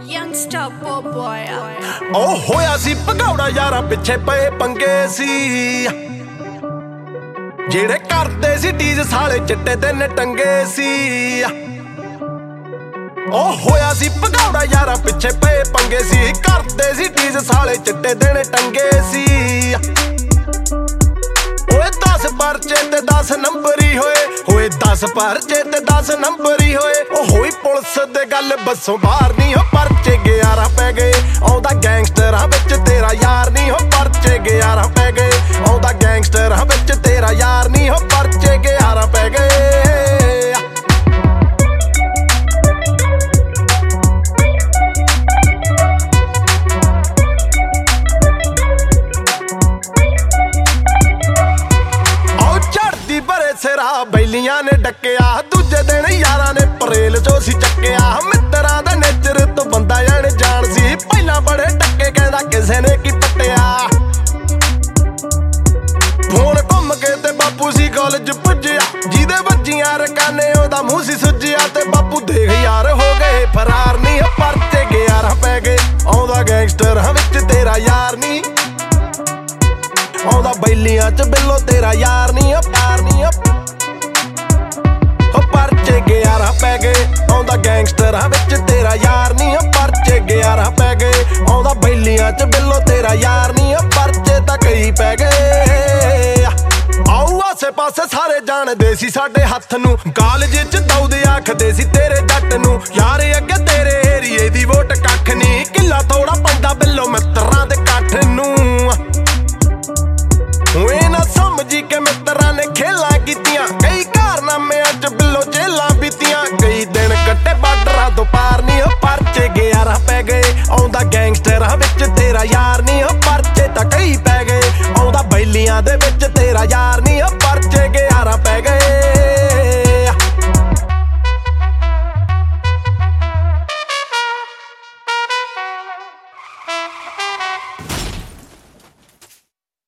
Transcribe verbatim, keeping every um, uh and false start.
Youngster boy ਉਹ ਹੋਇਆ ਸੀ ਭਗੌੜਾ ਯਾਰਾਂ ਪਿੱਛੇ ਪਏ ਪੰਗੇ ਸੀ ਜਿਹੜੇ ਕਰਦੇ ਸੀ ਡੀਜ ਸਾਲੇ ਚਿੱਟੇ ਤੇ ਨਟੰਗੇ ਸੀ ਉਹ ਹੋਇਆ ਸੀ ਭਗੌੜਾ ਯਾਰਾਂ ਪਿੱਛੇ ਪਏ ਪੰਗੇ ਸੀ ਕਰਦੇ ਸੀ ਡੀਜ ਸਾਲੇ ਚਿੱਟੇ ਤੇ ਨਟੰਗੇ ਸੀ ਓਏ ਦਸ ਪਰਚੇ ਤੇ ਦਸ ਨੰਬਰ ਹੀ ਹੋਏ ਹੋਏ ਦਸ ਪਰਚੇ ਤੇ ਦਸ ਨੰਬਰ ਹੀ ਹੋਏ ਉਹ ਹੋਈ ਪੁਲਿਸ ਦੇ ਗੱਲ ਬੱਸੋਂ ਬਾਹਰ ਨਹੀਂ ਹੋ ਪਰਚੇ ਗਿਆਰਾਂ ਪੈ ਗਏ ਆਉਂਦਾ ਗੈਂਗਸਟਰਾਂ ਵਿੱਚ ਤੇਰਾ ਯਾਰ ਨਹੀਂ ਹੋ ਪਰਚੇ ਗਿਆਰਾਂ ਪੈ ਗਏ ਆਉਂਦਾ ਗੈਂਗਸਟਰਾਂ ਵਿੱਚ ਤੇਰਾ ਯਾਰ ਨਹੀਂ ਹੋ ਪਰਚੇ ਗਿਆਰਾਂ ਪੈ ਗਏ ਸਿਰਾ ਬੈਲੀਆਂ ਨੇ ਡੱਕਿਆ ਦੂਜੇ ਦਿਨ ਯਾਰਾਂ ਨੇ ਪਰੇਲ ਚੋਂ ਸੀ ਚੱਕਿਆ ਮਿੱਤਰਾਂ ਦਾ ਨੇਚਰ ਤੋਂ ਬੰਦਾ ਜਾਣ ਜਾਣ ਸੀ ਪਹਿਲਾਂ ਬੜੇ ਟੱਕੇ ਕਹਿੰਦਾ ਕਿਸੇ ਨੇ ਕੀ ਪੱਟਿਆ ਫੋਨ ਘੁੰਮ ਕੇ ਤੇ ਬਾਪੂ ਸੀ ਕਾਲਜ ਪੁੱਜਿਆ ਜਿਹਦੇ ਵੱਜੀਆਂ ਰਕਾਨੇ ਉਹਦਾ ਮੂੰਹ ਸੀ ਸੁੱਜਿਆ ਤੇ ਬਾਪੂ ਦੇਖ ਯਾਰ ਹੋ ਗਏ ਫਰਾਰ ਨਹੀਂ ਪਰਚੇ ਗਿਆਰਾਂ ਪੈ ਗਏ ਆਉਂਦਾ ਗੈਂਗਸਟਰਾਂ ਵਿੱਚ ਤੇਰਾ ਯਾਰ ਨਹੀਂ ਆਉਂਦਾ ਬੈਲੀਆਂ ਚ ਬਿੱਲੋ ਤੇਰਾ ਯਾਰ ਨਹੀਂ ਪਿਆਰ ਨਹੀਂ ਹੋ ਪਰਚੇ ਗਿਆਰਾਂ ਪੈ ਗਏ ਆਉਂਦਾ ਗੈਂਗਸਟਰਾਂ ਵਿੱਚ ਤੇਰਾ ਯਾਰ ਨਹੀਂ ਪਰਚੇ ਗਿਆਰਾਂ ਪੈ ਗਏ ਆਉਂਦਾ ਬੈਲੀਆਂ ਚ ਬਿੱਲੋ ਤੇਰਾ ਯਾਰ ਨਹੀਂ ਪਰਚੇ ਤਾਂ ਕਈ ਪੈ ਗਏ ਆਉ ਆਸੇ ਪਾਸੇ ਸਾਰੇ ਜਾਣਦੇ ਸੀ ਸਾਡੇ ਹੱਥ ਨੂੰ ਕਾਲਜ ਚ ਦੌਦੇ ਆਖਦੇ ਸੀ ਤੇਰੇ ਜੱਟ ਨੂੰ ਯਾਰ ਅੱਗੇ ਤੇਰੇ ਏਰੀਏ ਦੀ ਵੋਟ ਕੱਖ ਨਹੀਂ ਕਿੱਲਾ ਥੋੜਾ ਪੈਂਦਾ ਬਿੱਲੋ ਮਿੱਤਰਾਂ ਦੇ ਇਕੱਠ ਨੂੰ ਓਏ ਨਾ ਸਮਝੀ ਕਿ ਮਿੱਤਰਾਂ ਨੇ ਖੇਲਾਂ ਕੀਤੀਆਂ ਕਈ ਕਾਰਨਾਮਿਆਂ ਚ ਬਿੱਲੋ ਜੇਲਾਂ ਬੀਤੀਆਂ ਕਈ ਦਿਨ ਕੱਟੇ ਬਾਰਡਰਾਂ ਤੋਂ ਪਾਰ ਨਹੀਂ ਹੋ ਪਰਚੇ ਗਿਆਰਾਂ ਪੈ ਗਏ ਆਉਂਦਾ ਗੈਂਗਸਟਰਾਂ ਵਿੱਚ ਤੇਰਾ ਯਾਰ ਨਹੀਂ ਹੋ ਪਰਚੇ ਤਾਂ ਕਈ ਪੈ ਗਏ ਆਉਂਦਾ ਬੈਲੀਆਂ ਦੇ ਵਿੱਚ ਤੇਰਾ ਯਾਰ